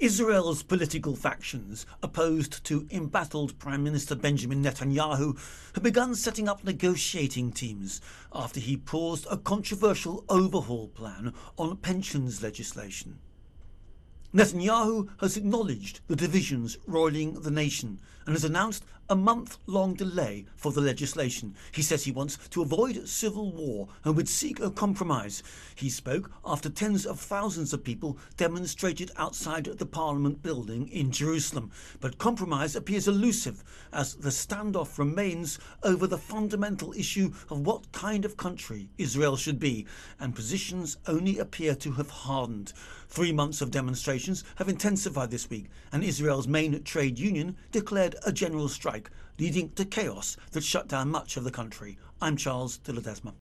Israel's political factions, opposed to embattled Prime Minister Benjamin Netanyahu, have begun setting up negotiating teams after he paused a controversial overhaul plan on pensions legislation. Netanyahu has acknowledged the divisions roiling the nation and has announced a month-long delay for the legislation. He says he wants to avoid civil war and would seek a compromise. He spoke after tens of thousands of people demonstrated outside the Parliament building in Jerusalem. But compromise appears elusive as the standoff remains over the fundamental issue of what kind of country Israel should be, and positions only appear to have hardened. 3 months of demonstrations have intensified this week, and Israel's main trade union declared a general strike, leading to chaos that shut down much of the country. I'm Charles de Ledesma.